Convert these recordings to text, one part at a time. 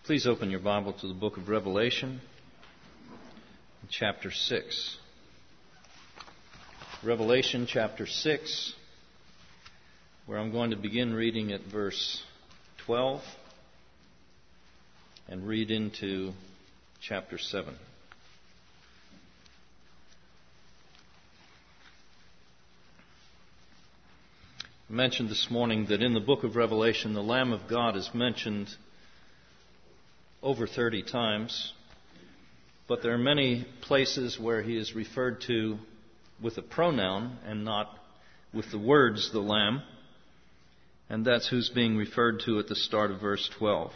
Please open your Bible to the book of Revelation, chapter 6. Revelation chapter 6, where I'm going to begin reading at verse 12 and read into chapter 7. I mentioned this morning that in the book of Revelation, the Lamb of God is mentioned over 30 times, but there are many places where he is referred to with a pronoun and not with the words the Lamb, and that's who's being referred to at the start of verse 12.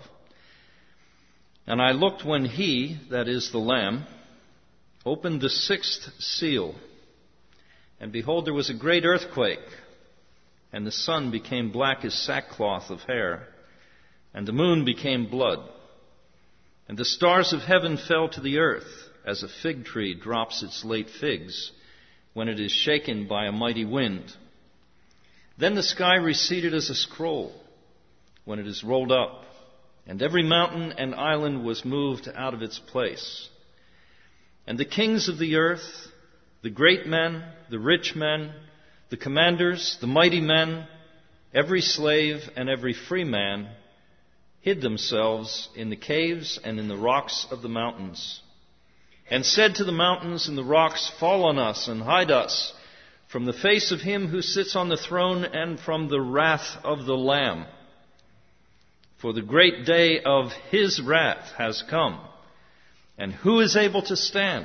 And I looked when he, that is the Lamb, opened the sixth seal, and behold, there was a great earthquake, and the sun became black as sackcloth of hair, and the moon became blood. And the stars of heaven fell to the earth, as a fig tree drops its late figs when it is shaken by a mighty wind. Then the sky receded as a scroll when it is rolled up, and every mountain and island was moved out of its place. And the kings of the earth, the great men, the rich men, the commanders, the mighty men, every slave and every free man, hid themselves in the caves and in the rocks of the mountains, and said to the mountains and the rocks, Fall on us and hide us from the face of him who sits on the throne and from the wrath of the Lamb. For the great day of his wrath has come, and who is able to stand?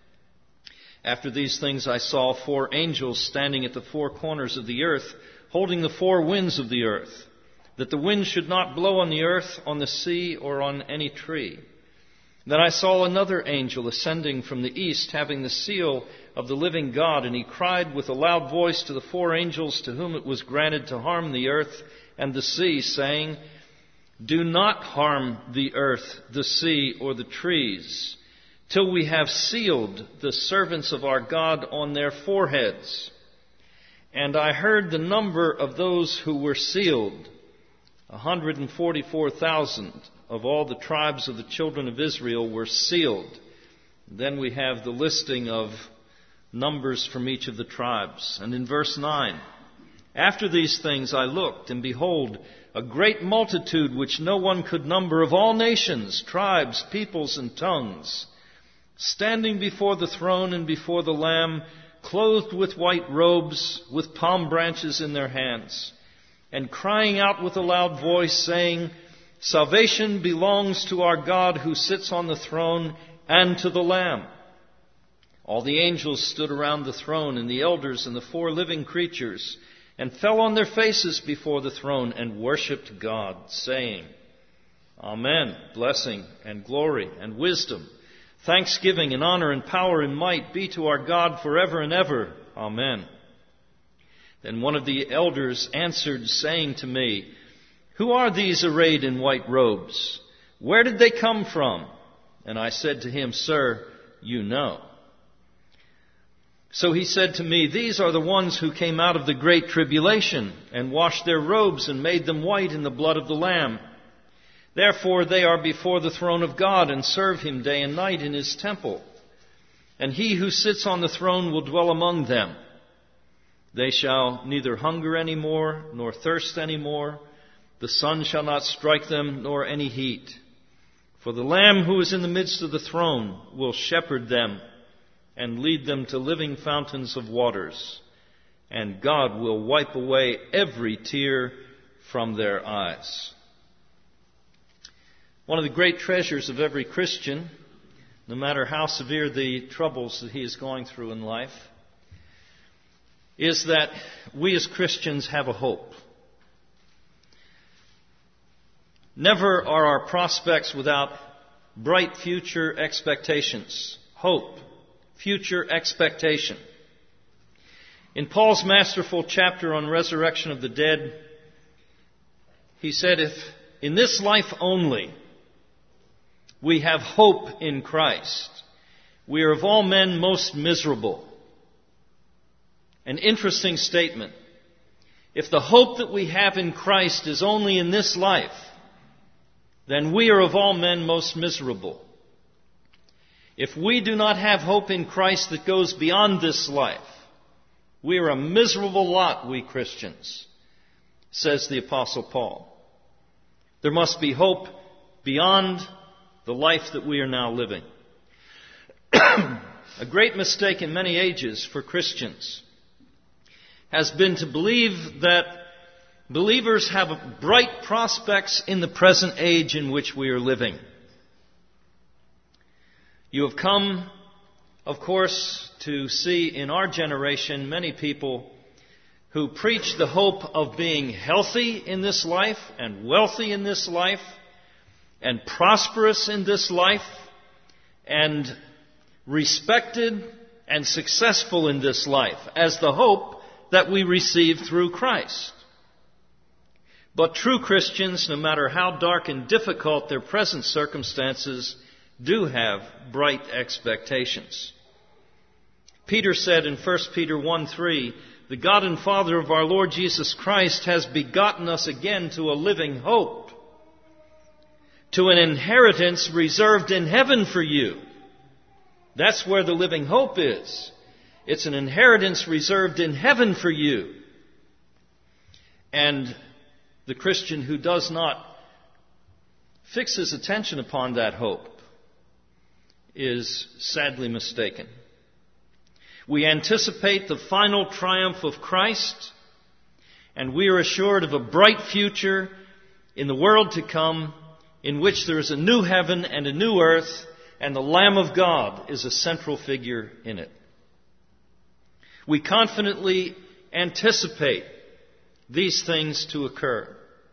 After these things I saw 4 angels standing at the 4 corners of the earth, holding the 4 winds of the earth, that the wind should not blow on the earth, on the sea, or on any tree. Then I saw another angel ascending from the east, having the seal of the living God, and he cried with a loud voice to the 4 angels to whom it was granted to harm the earth and the sea, saying, Do not harm the earth, the sea, or the trees, till we have sealed the servants of our God on their foreheads. And I heard the number of those who were sealed, 144,000 of all the tribes of the children of Israel were sealed. Then we have the listing of numbers from each of the tribes. And in verse 9, After these things I looked, and behold, a great multitude which no one could number, of all nations, tribes, peoples, and tongues, standing before the throne and before the Lamb, clothed with white robes, with palm branches in their hands, and crying out with a loud voice, saying, Salvation belongs to our God who sits on the throne and to the Lamb. All the angels stood around the throne, and the elders and the 4 living creatures, and fell on their faces before the throne and worshipped God, saying, Amen, blessing and glory and wisdom, thanksgiving and honor and power and might be to our God forever and ever. Amen. Then one of the elders answered, saying to me, Who are these arrayed in white robes? Where did they come from? And I said to him, Sir, you know. So he said to me, These are the ones who came out of the great tribulation, and washed their robes and made them white in the blood of the Lamb. Therefore they are before the throne of God, and serve him day and night in his temple. And he who sits on the throne will dwell among them. They shall neither hunger any more, nor thirst any more. The sun shall not strike them, nor any heat. For the Lamb who is in the midst of the throne will shepherd them, and lead them to living fountains of waters. And God will wipe away every tear from their eyes. One of the great treasures of every Christian, no matter how severe the troubles that he is going through in life, is that we as Christians have a hope. Never are our prospects without bright future expectations. Hope, future expectation. In Paul's masterful chapter on resurrection of the dead, he said, If in this life only we have hope in Christ, we are of all men most miserable. An interesting statement. If the hope that we have in Christ is only in this life, then we are of all men most miserable. If we do not have hope in Christ that goes beyond this life, we are a miserable lot, we Christians, says the Apostle Paul. There must be hope beyond the life that we are now living. A great mistake in many ages for Christians has been to believe that believers have bright prospects in the present age in which we are living. You have come, of course, to see in our generation many people who preach the hope of being healthy in this life and wealthy in this life and prosperous in this life and respected and successful in this life as the hope that we receive through Christ. But true Christians, no matter how dark and difficult their present circumstances, do have bright expectations. Peter said in 1 Peter 1:3, "The God and Father of our Lord Jesus Christ has begotten us again to a living hope, to an inheritance reserved in heaven for you." That's where the living hope is. It's an inheritance reserved in heaven for you. And the Christian who does not fix his attention upon that hope is sadly mistaken. We anticipate the final triumph of Christ, and we are assured of a bright future in the world to come in which there is a new heaven and a new earth, and the Lamb of God is a central figure in it. We confidently anticipate these things to occur.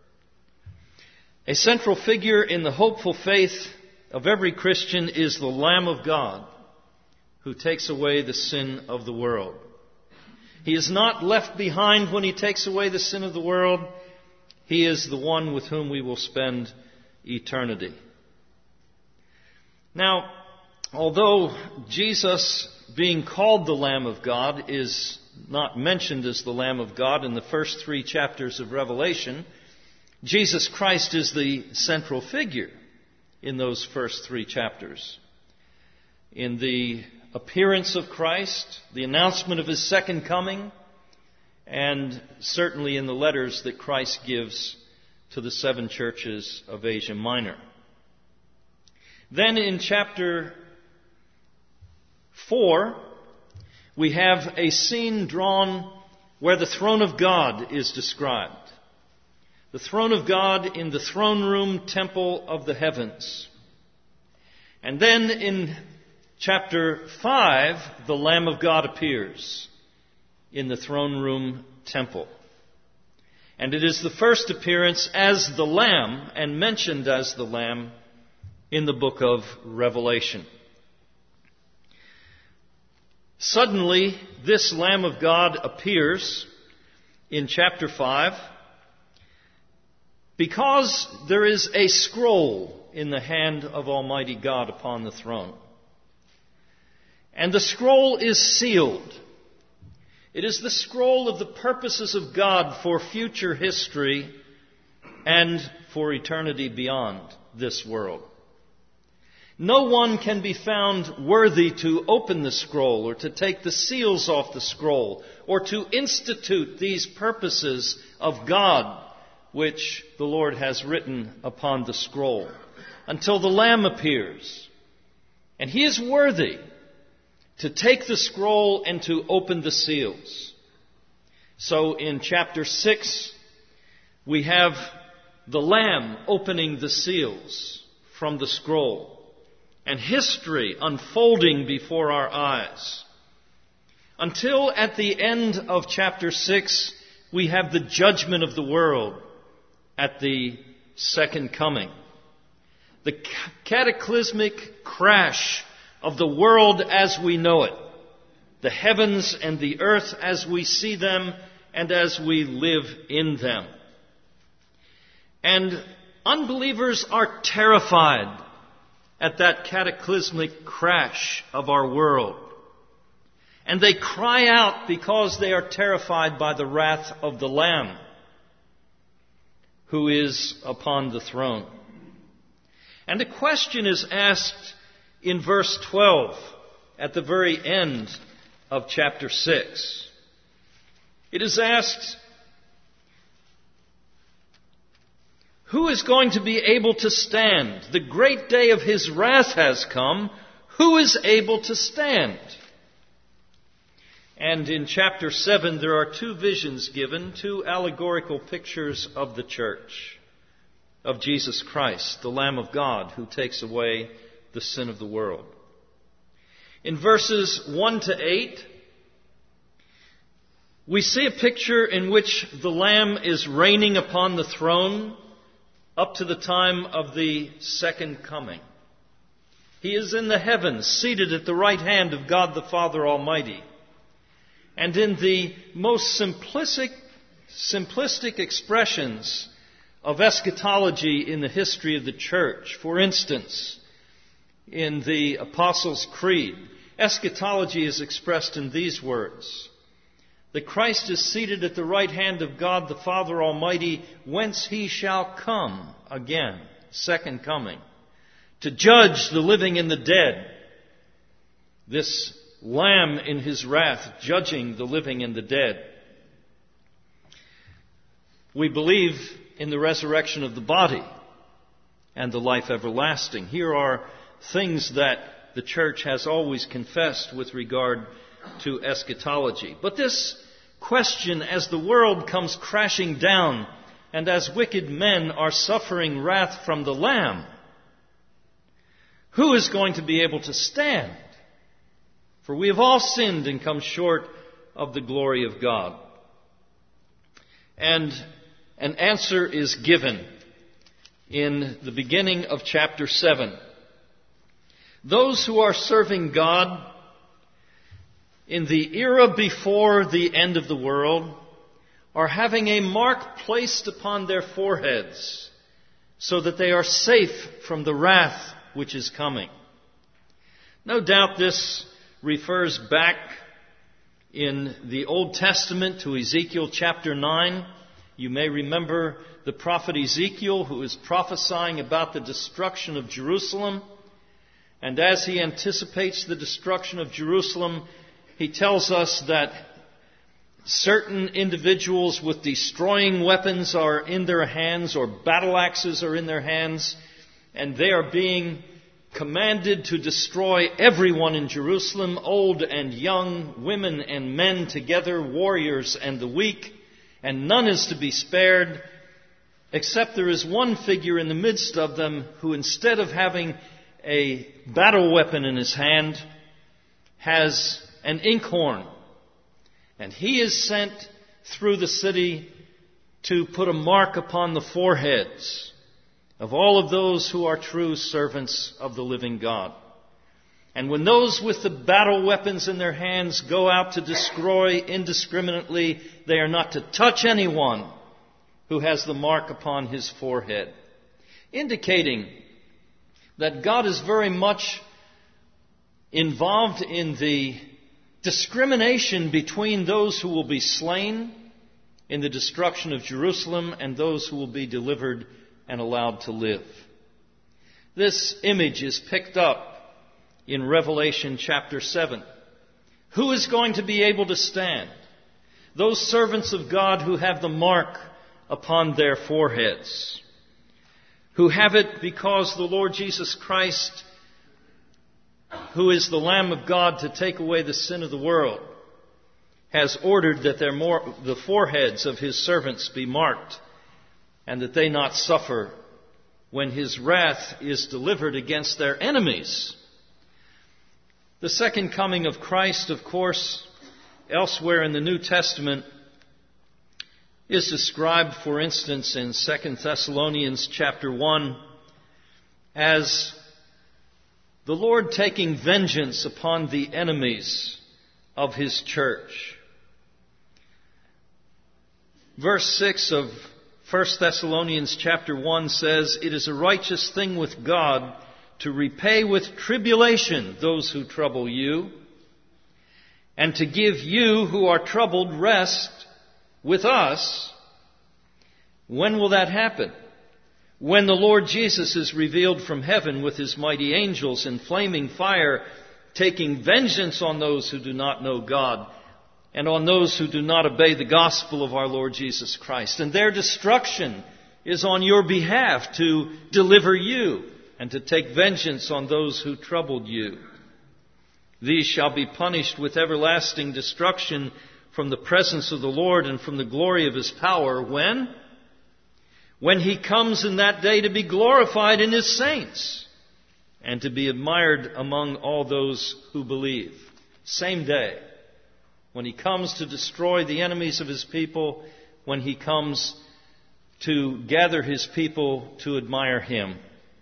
A central figure in the hopeful faith of every Christian is the Lamb of God who takes away the sin of the world. He is not left behind when He takes away the sin of the world. He is the one with whom we will spend eternity. Now, although Jesus, being called the Lamb of God, is not mentioned as the Lamb of God in the first 3 chapters of Revelation, Jesus Christ is the central figure in those first 3 chapters. In the appearance of Christ, the announcement of His second coming, and certainly in the letters that Christ gives to the 7 churches of Asia Minor. Then in chapter 4, we have a scene drawn where the throne of God is described. The throne of God in the throne room temple of the heavens. And then in chapter 5, the Lamb of God appears in the throne room temple. And it is the first appearance as the Lamb and mentioned as the Lamb in the book of Revelation. Suddenly, this Lamb of God appears in chapter 5 because there is a scroll in the hand of Almighty God upon the throne. And the scroll is sealed. It is the scroll of the purposes of God for future history and for eternity beyond this world. No one can be found worthy to open the scroll or to take the seals off the scroll or to institute these purposes of God which the Lord has written upon the scroll until the Lamb appears. And He is worthy to take the scroll and to open the seals. So in chapter 6, we have the Lamb opening the seals from the scroll and history unfolding before our eyes. Until at the end of chapter 6, we have the judgment of the world at the second coming. The cataclysmic crash of the world as we know it. The heavens and the earth as we see them and as we live in them. And unbelievers are terrified at that cataclysmic crash of our world. And they cry out because they are terrified by the wrath of the Lamb who is upon the throne. And a question is asked in verse 12 at the very end of chapter 6. It is asked, who is going to be able to stand? The great day of his wrath has come. Who is able to stand? And in chapter 7, there are two visions given, two allegorical pictures of the church, of Jesus Christ, the Lamb of God, who takes away the sin of the world. In verses 1 to 8, we see a picture in which the Lamb is reigning upon the throne up to the time of the second coming. He is in the heavens, seated at the right hand of God the Father Almighty. And in the most simplistic expressions of eschatology in the history of the church, for instance, in the Apostles' Creed, eschatology is expressed in these words: that Christ is seated at the right hand of God the Father Almighty, whence he shall come again, second coming, to judge the living and the dead. This Lamb in his wrath, judging the living and the dead. We believe in the resurrection of the body and the life everlasting. Here are things that the church has always confessed with regard to eschatology. But this question, as the world comes crashing down and as wicked men are suffering wrath from the Lamb, who is going to be able to stand? For we have all sinned and come short of the glory of God. And an answer is given in the beginning of chapter 7. Those who are serving God in the era before the end of the world are having a mark placed upon their foreheads so that they are safe from the wrath which is coming. No doubt this refers back in the Old Testament to Ezekiel chapter 9. You may remember the prophet Ezekiel, who is prophesying about the destruction of Jerusalem. And as he anticipates the destruction of Jerusalem, he tells us that certain individuals with destroying weapons are in their hands, or battle axes are in their hands, and they are being commanded to destroy everyone in Jerusalem, old and young, women and men together, warriors and the weak, and none is to be spared, except there is one figure in the midst of them who, instead of having a battle weapon in his hand, has an inkhorn. And he is sent through the city to put a mark upon the foreheads of all of those who are true servants of the living God. And when those with the battle weapons in their hands go out to destroy indiscriminately, they are not to touch anyone who has the mark upon his forehead, indicating that God is very much involved in the discrimination between those who will be slain in the destruction of Jerusalem and those who will be delivered and allowed to live. This image is picked up in Revelation chapter 7. Who is going to be able to stand? Those servants of God who have the mark upon their foreheads, who have it because the Lord Jesus Christ, who is the Lamb of God to take away the sin of the world, has ordered that the foreheads of his servants be marked, and that they not suffer when his wrath is delivered against their enemies. The second coming of Christ, of course, elsewhere in the New Testament, is described, for instance, in 2 Thessalonians chapter 1 as the Lord taking vengeance upon the enemies of his church. Verse 6 of 1 Thessalonians chapter 1 says, "It is a righteous thing with God to repay with tribulation those who trouble you, and to give you who are troubled rest with us." When will that happen? When the Lord Jesus is revealed from heaven with his mighty angels in flaming fire, taking vengeance on those who do not know God and on those who do not obey the gospel of our Lord Jesus Christ. And their destruction is on your behalf to deliver you and to take vengeance on those who troubled you. These shall be punished with everlasting destruction from the presence of the Lord and from the glory of his power. When? When he comes in that day to be glorified in his saints and to be admired among all those who believe. Same day. When he comes to destroy the enemies of his people, when he comes to gather his people to admire him.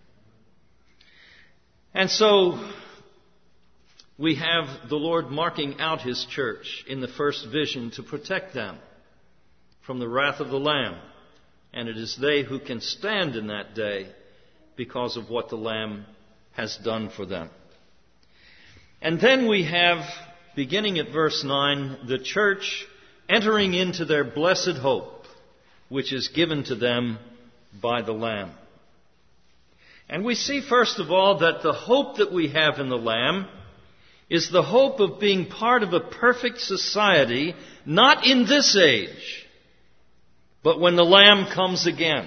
And so we have the Lord marking out his church in the first vision to protect them from the wrath of the Lamb. And it is they who can stand in that day because of what the Lamb has done for them. And then we have, beginning at verse 9, the church entering into their blessed hope, which is given to them by the Lamb. And we see, first of all, that the hope that we have in the Lamb is the hope of being part of a perfect society, not in this age, but when the Lamb comes again.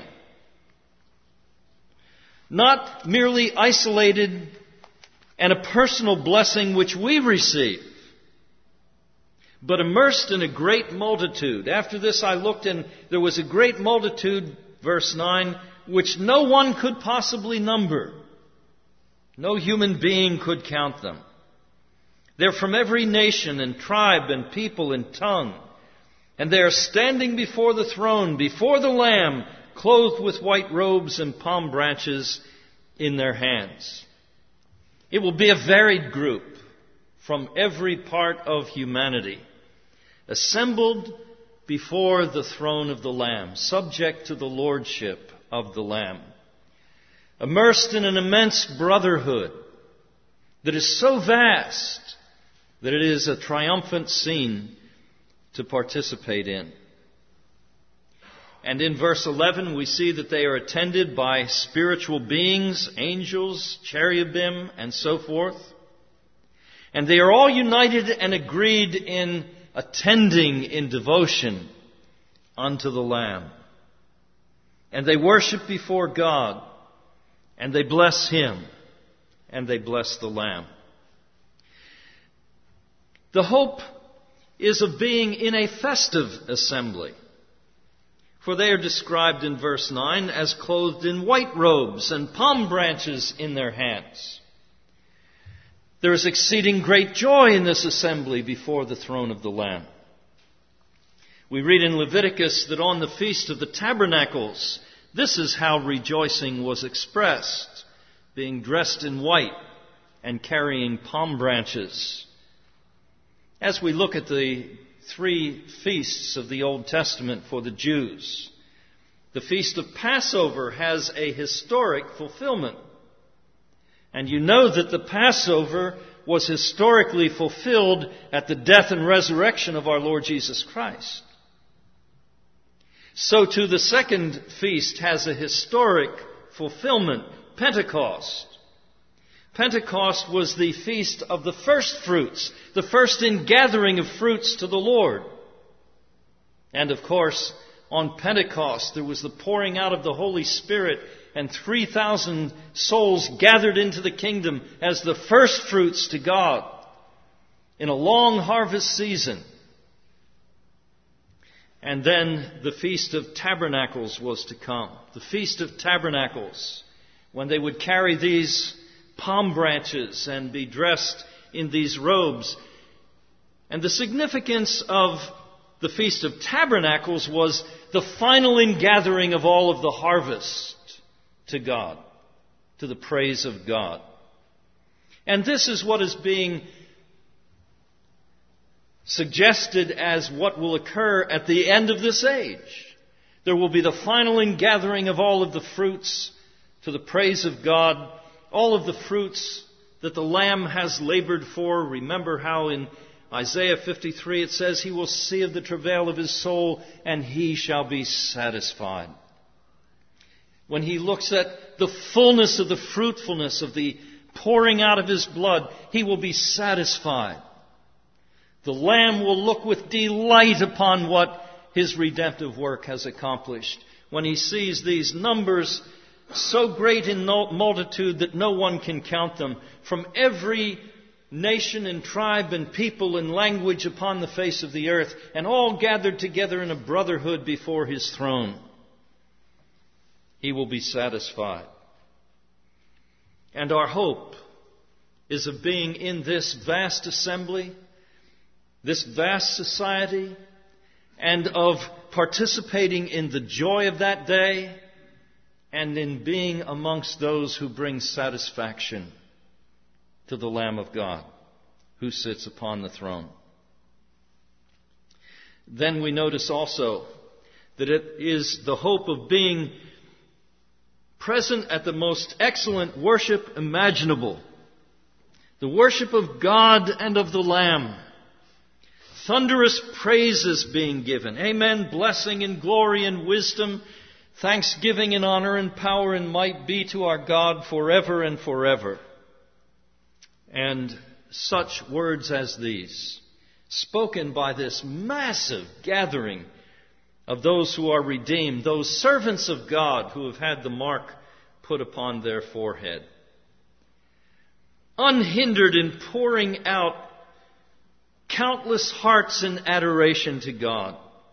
Not merely isolated and a personal blessing which we receive, but immersed in a great multitude. After this I looked, and there was a great multitude, verse 9, which no one could possibly number. No human being could count them. They're from every nation and tribe and people and tongue. And they are standing before the throne, before the Lamb, clothed with white robes and palm branches in their hands. It will be a varied group from every part of humanity, assembled before the throne of the Lamb, subject to the lordship of the Lamb, immersed in an immense brotherhood that is so vast that it is a triumphant scene to participate in. And in verse 11 we see that they are attended by spiritual beings, angels, cherubim, and so forth. And they are all united and agreed in attending in devotion unto the Lamb. And they worship before God, and they bless him, and they bless the Lamb. The hope is of being in a festive assembly. For they are described in verse 9 as clothed in white robes and palm branches in their hands. There is exceeding great joy in this assembly before the throne of the Lamb. We read in Leviticus that on the Feast of the Tabernacles, this is how rejoicing was expressed, being dressed in white and carrying palm branches. As we look at the three feasts of the Old Testament for the Jews, the Feast of Passover has a historic fulfillment. And you know that the Passover was historically fulfilled at the death and resurrection of our Lord Jesus Christ. So too the second feast has a historic fulfillment, Pentecost. Pentecost was the feast of the first fruits, the first ingathering of fruits to the Lord. And of course, on Pentecost, there was the pouring out of the Holy Spirit, and 3,000 souls gathered into the kingdom as the first fruits to God in a long harvest season. And then the Feast of Tabernacles was to come. The Feast of Tabernacles, when they would carry these palm branches and be dressed in these robes. And the significance of the Feast of Tabernacles was the final ingathering of all of the harvest to God, to the praise of God. And this is what is being suggested as what will occur at the end of this age. There will be the final ingathering of all of the fruits to the praise of God, all of the fruits that the Lamb has labored for. Remember how in Isaiah 53 it says, He will see of the travail of His soul, and He shall be satisfied. when He looks at the fullness of the fruitfulness of the pouring out of His blood, He will be satisfied. The Lamb will look with delight upon what His redemptive work has accomplished. When He sees these numbers so great in multitude that no one can count them, from every nation and tribe and people and language upon the face of the earth, and all gathered together in a brotherhood before His throne, He will be satisfied. And our hope is of being in this vast assembly, this vast society, and of participating in the joy of that day, and in being amongst those who bring satisfaction to the Lamb of God who sits upon the throne. Then we notice also that it is the hope of being present at the most excellent worship imaginable. The worship of God and of the Lamb. Thunderous praises being given. Amen. Blessing and glory and wisdom, thanksgiving and honor and power and might be to our God forever and forever. And such words as these, spoken by this massive gathering of those who are redeemed, those servants of God who have had the mark put upon their forehead. Unhindered in pouring out countless hearts in adoration to God.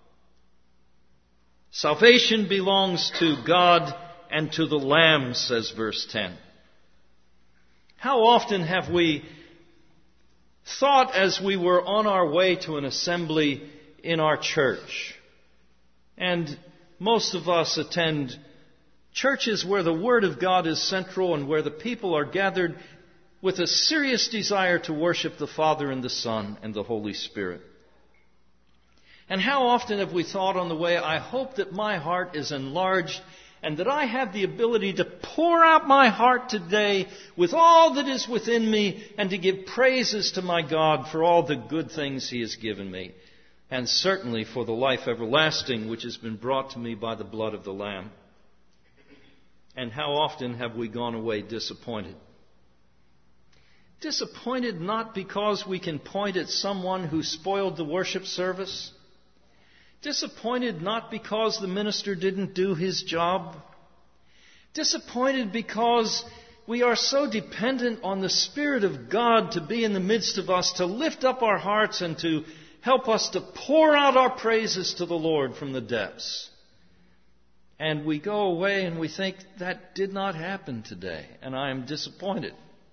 Salvation belongs to God and to the Lamb, says verse 10. How often have we thought as we were on our way to an assembly in our church? And most of us attend churches where the Word of God is central and where the people are gathered with a serious desire to worship the Father and the Son and the Holy Spirit. And how often have we thought on the way, I hope that my heart is enlarged and that I have the ability to pour out my heart today with all that is within me and to give praises to my God for all the good things He has given me, and certainly for the life everlasting which has been brought to me by the blood of the Lamb. And how often have we gone away disappointed? Disappointed not because we can point at someone who spoiled the worship service. Disappointed not because the minister didn't do his job. Disappointed because we are so dependent on the Spirit of God to be in the midst of us, to lift up our hearts and to help us to pour out our praises to the Lord from the depths. And we go away and we think, that did not happen today, and I am disappointed.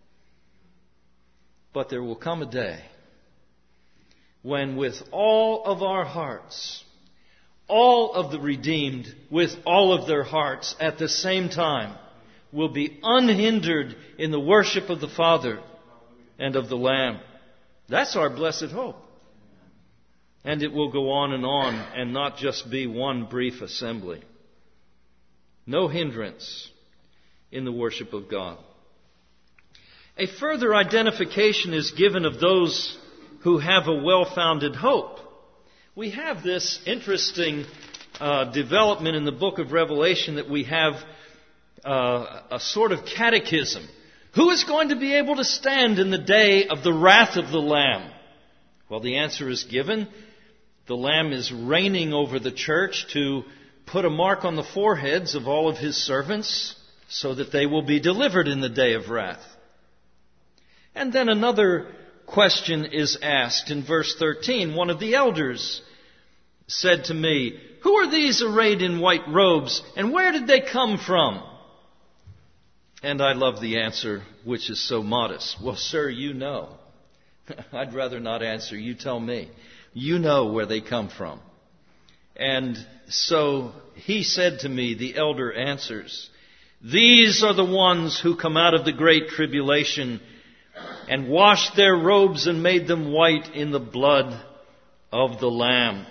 But there will come a day when with all of our hearts, all of the redeemed with all of their hearts at the same time will be unhindered in the worship of the Father and of the Lamb. That's our blessed hope. And it will go on and not just be one brief assembly. No hindrance in the worship of God. A further identification is given of those who have a well-founded hope. We have this interesting development in the book of Revelation that we have a sort of catechism. Who is going to be able to stand in the day of the wrath of the Lamb? Well, the answer is given. The Lamb is reigning over the church to put a mark on the foreheads of all of His servants so that they will be delivered in the day of wrath. And then another question is asked in verse 13. One of the elders said to me, "Who are these arrayed in white robes, and where did they come from?" And I love the answer, which is so modest. Well, sir, you know. I'd rather not answer. You tell me. You know where they come from. And so he said to me, the elder answers, "These are the ones who come out of the great tribulation and washed their robes and made them white in the blood of the Lamb."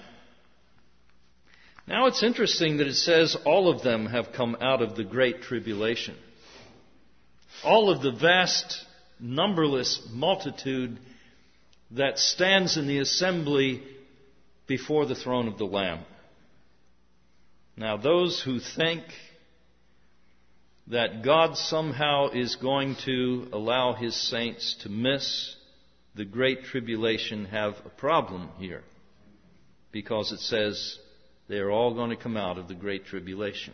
Now it's interesting that it says all of them have come out of the great tribulation. All of the vast, numberless multitude that stands in the assembly before the throne of the Lamb. Now those who think that God somehow is going to allow His saints to miss the great tribulation have a problem here, because it says they are all going to come out of the great tribulation.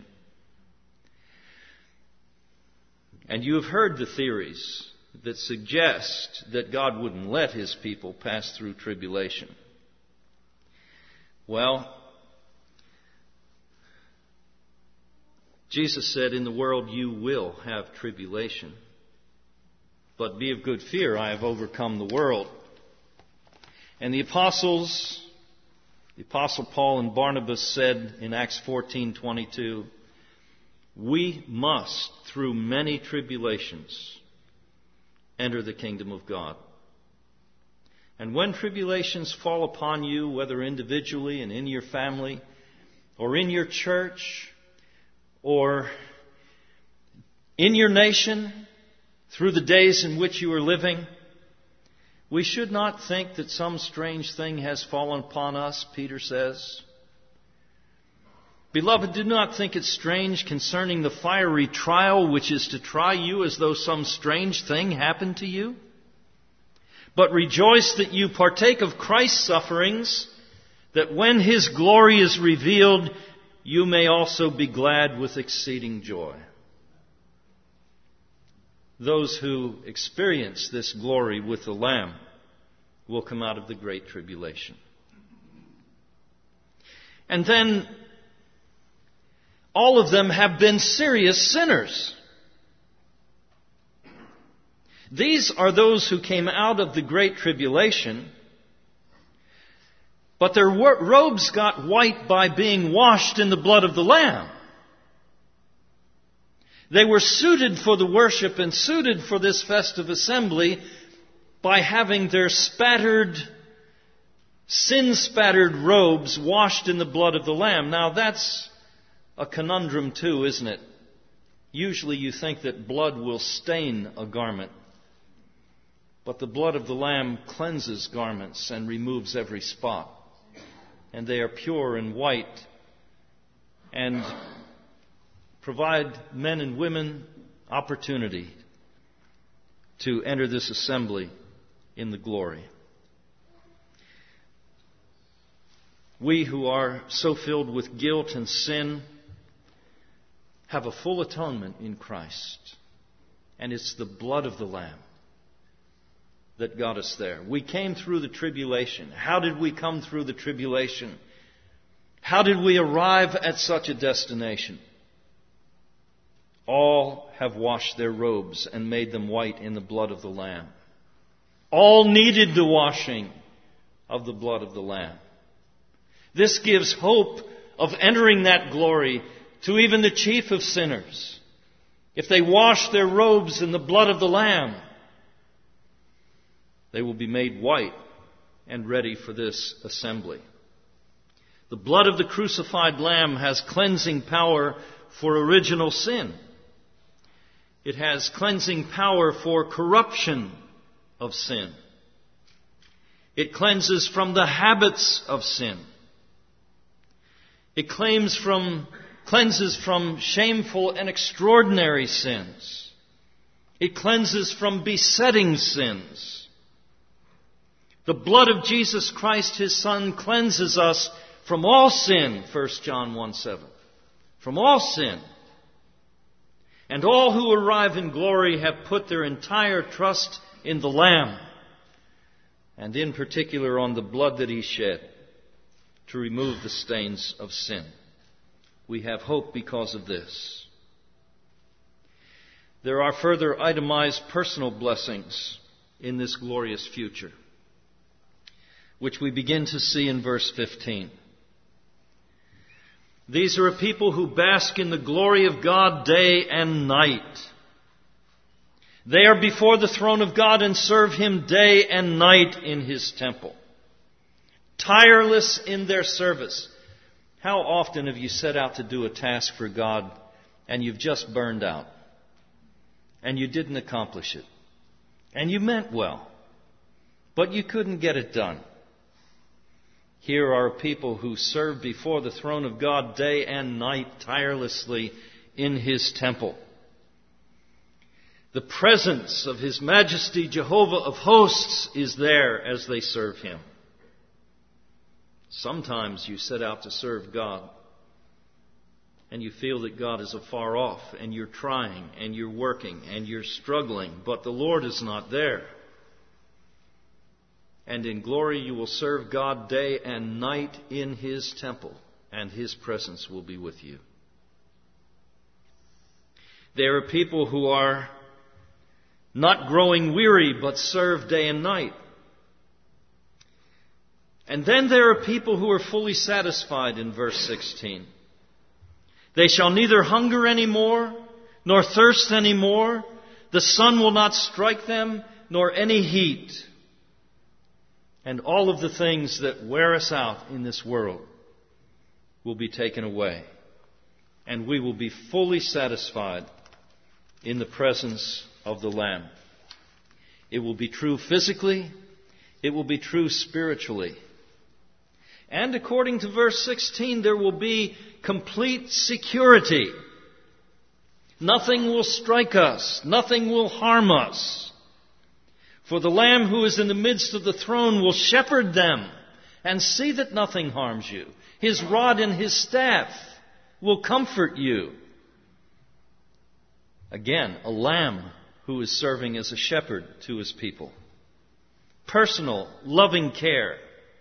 And you have heard the theories that suggest that God wouldn't let His people pass through tribulation. Well, Jesus said, in the world you will have tribulation. But be of good fear, I have overcome the world. And the Apostle Paul and Barnabas said in Acts 14:22, we must, through many tribulations, enter the kingdom of God. And when tribulations fall upon you, whether individually and in your family, or in your church, or in your nation, through the days in which you are living, we should not think that some strange thing has fallen upon us, Peter says. Beloved, do not think it strange concerning the fiery trial which is to try you as though some strange thing happened to you. But rejoice that you partake of Christ's sufferings, that when His glory is revealed, you may also be glad with exceeding joy. Those who experience this glory with the Lamb will come out of the great tribulation. And then all of them have been serious sinners. These are those who came out of the great tribulation, but their robes got white by being washed in the blood of the Lamb. They were suited for the worship and suited for this festive assembly by having their sin-spattered robes washed in the blood of the Lamb. Now that's a conundrum too, isn't it? Usually you think that blood will stain a garment, but the blood of the Lamb cleanses garments and removes every spot. And they are pure and white and provide men and women opportunity to enter this assembly in the glory. We who are so filled with guilt and sin have a full atonement in Christ. And it's the blood of the Lamb that got us there. We came through the tribulation. How did we come through the tribulation? How did we arrive at such a destination? All have washed their robes and made them white in the blood of the Lamb. All needed the washing of the blood of the Lamb. This gives hope of entering that glory to even the chief of sinners. If they wash their robes in the blood of the Lamb, they will be made white and ready for this assembly. The blood of the crucified Lamb has cleansing power for original sin. It has cleansing power for corruption of sin. It cleanses from the habits of sin. It cleanses from shameful and extraordinary sins. It cleanses from besetting sins. The blood of Jesus Christ, His Son, cleanses us from all sin, 1 John 1:7. From all sin. And all who arrive in glory have put their entire trust in the Lamb, and in particular on the blood that He shed to remove the stains of sin. We have hope because of this. There are further itemized personal blessings in this glorious future, which we begin to see in verse 15. These are a people who bask in the glory of God day and night. They are before the throne of God and serve Him day and night in His temple. Tireless in their service. How often have you set out to do a task for God and you've just burned out? And you didn't accomplish it. And you meant well, but you couldn't get it done. Here are people who serve before the throne of God day and night tirelessly in His temple. The presence of His Majesty Jehovah of hosts is there as they serve Him. Sometimes you set out to serve God and you feel that God is afar off, and you're trying and you're working and you're struggling, but the Lord is not there. And in glory you will serve God day and night in His temple, and His presence will be with you. There are people who are not growing weary, but serve day and night. And then there are people who are fully satisfied in verse 16. They shall neither hunger any more, nor thirst any more. The sun will not strike them, nor any heat. And all of the things that wear us out in this world will be taken away. And we will be fully satisfied in the presence of the Lamb. It will be true physically. It will be true spiritually. And according to verse 16, there will be complete security. Nothing will strike us. Nothing will harm us. For the Lamb who is in the midst of the throne will shepherd them and see that nothing harms you. His rod and His staff will comfort you. Again, a lamb who is serving as a shepherd to his people. Personal, loving care.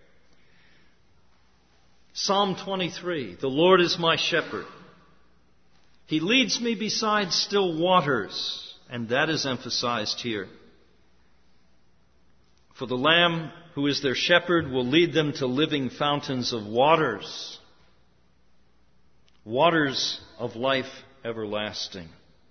Psalm 23, the Lord is my shepherd. He leads me beside still waters, and that is emphasized here. For the Lamb who is their shepherd will lead them to living fountains of waters. Waters of life everlasting.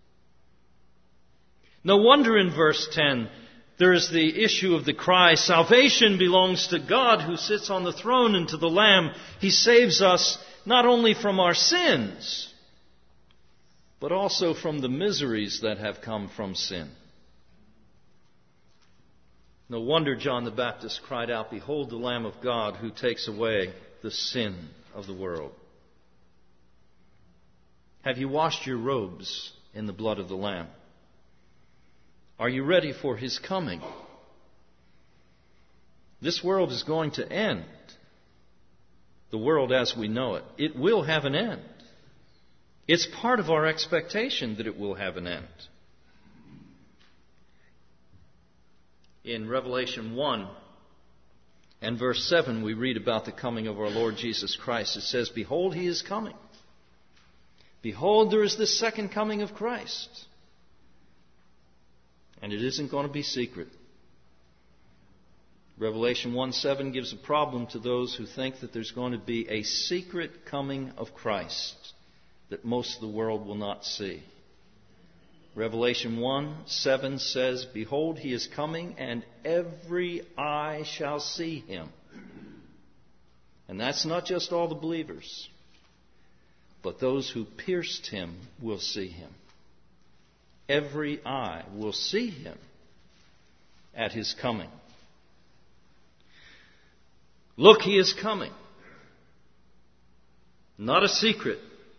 No wonder in verse 10 there is the issue of the cry, salvation belongs to God who sits on the throne and to the Lamb. He saves us not only from our sins, but also from the miseries that have come from sin. No wonder John the Baptist cried out, behold the Lamb of God who takes away the sin of the world. Have you washed your robes in the blood of the Lamb? Are you ready for His coming? This world is going to end. The world as we know it. It will have an end. It's part of our expectation that it will have an end. In Revelation 1 and verse 7, we read about the coming of our Lord Jesus Christ. It says, behold, He is coming. Behold, there is this second coming of Christ. And it isn't going to be secret. Revelation 1:7 gives a problem to those who think that there's going to be a secret coming of Christ that most of the world will not see. Revelation 1:7 says, behold, He is coming, and every eye shall see Him. And that's not just all the believers, but those who pierced Him will see Him. Every eye will see Him at His coming. Look, He is coming. Not a secret.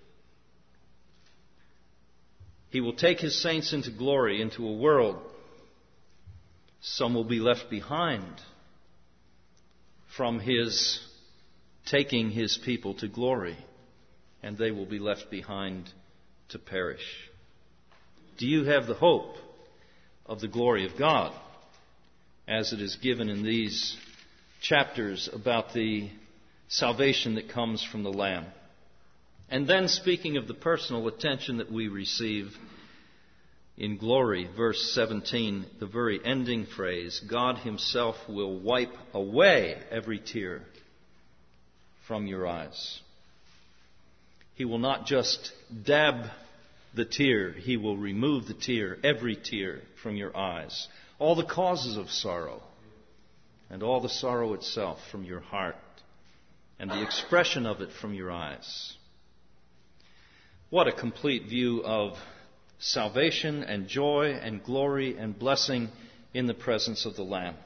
He will take His saints into glory, into a world. Some will be left behind from His taking His people to glory, and they will be left behind to perish. Do you have the hope of the glory of God as it is given in these chapters about the salvation that comes from the Lamb? And then, speaking of the personal attention that we receive in glory, verse 17, the very ending phrase, God Himself will wipe away every tear from your eyes. He will not just dab the tear, He will remove the tear, every tear from your eyes. All the causes of sorrow and all the sorrow itself from your heart and the expression of it from your eyes. What a complete view of salvation and joy and glory and blessing in the presence of the Lamb.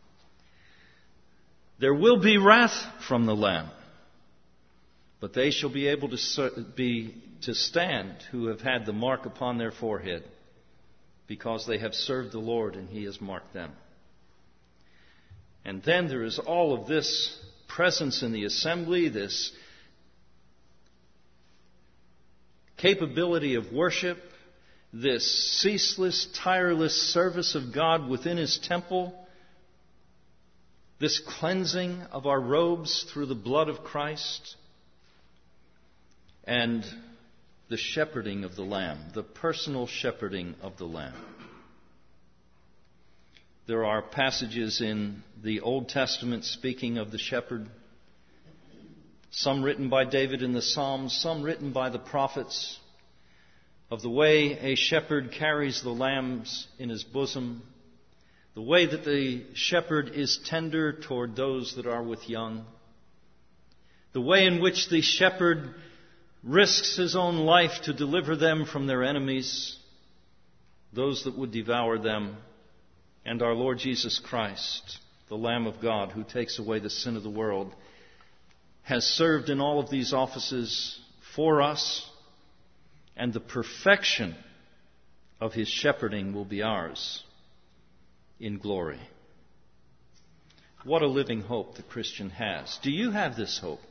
There will be wrath from the Lamb, but they shall be able to stand who have had the mark upon their forehead because they have served the Lord and He has marked them. And then there is all of this presence in the assembly, this capability of worship, this ceaseless, tireless service of God within His temple, this cleansing of our robes through the blood of Christ, and the shepherding of the Lamb, the personal shepherding of the Lamb. There are passages in the Old Testament speaking of the shepherd, some written by David in the Psalms, some written by the prophets, of the way a shepherd carries the lambs in his bosom, the way that the shepherd is tender toward those that are with young, the way in which the shepherd risks his own life to deliver them from their enemies, those that would devour them, and our Lord Jesus Christ, the Lamb of God who takes away the sin of the world, has served in all of these offices for us, and the perfection of His shepherding will be ours in glory. What a living hope the Christian has. Do you have this hope?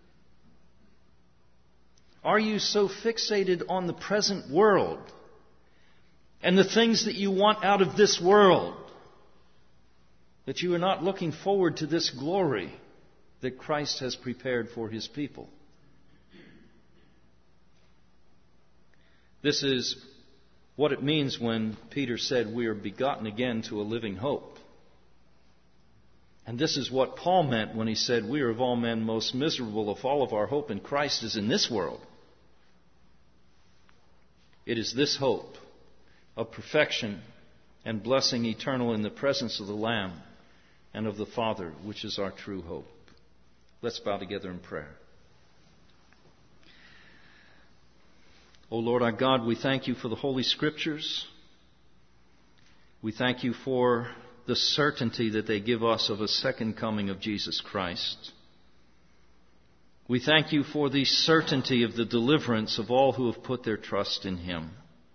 Are you so fixated on the present world and the things that you want out of this world that you are not looking forward to this glory that Christ has prepared for His people? This is what it means when Peter said we are begotten again to a living hope. And this is what Paul meant when he said we are of all men most miserable if all of our hope in Christ is in this world. It is this hope of perfection and blessing eternal in the presence of the Lamb and of the Father, which is our true hope. Let's bow together in prayer. O Lord our God, we thank You for the Holy Scriptures. We thank You for the certainty that they give us of a second coming of Jesus Christ. We thank You for the certainty of the deliverance of all who have put their trust in Him.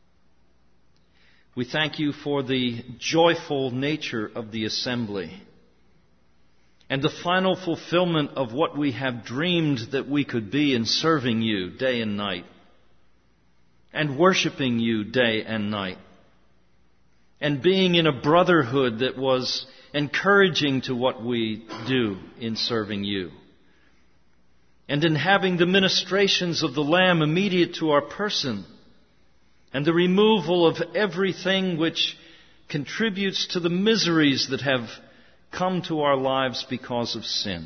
We thank You for the joyful nature of the assembly and the final fulfillment of what we have dreamed that we could be in serving You day and night, and worshiping You day and night, and being in a brotherhood that was encouraging to what we do in serving You, and in having the ministrations of the Lamb immediate to our person, and the removal of everything which contributes to the miseries that have come to our lives because of sin.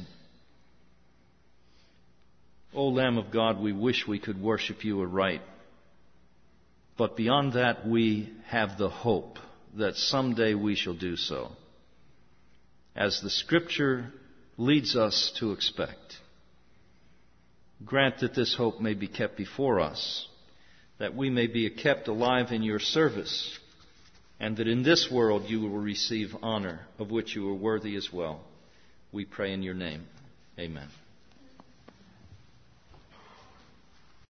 O Lamb of God, we wish we could worship You aright. But beyond that, we have the hope that someday we shall do so, as the Scripture leads us to expect. Grant that this hope may be kept before us, that we may be kept alive in Your service, and that in this world You will receive honor, of which You are worthy as well. We pray in Your name. Amen.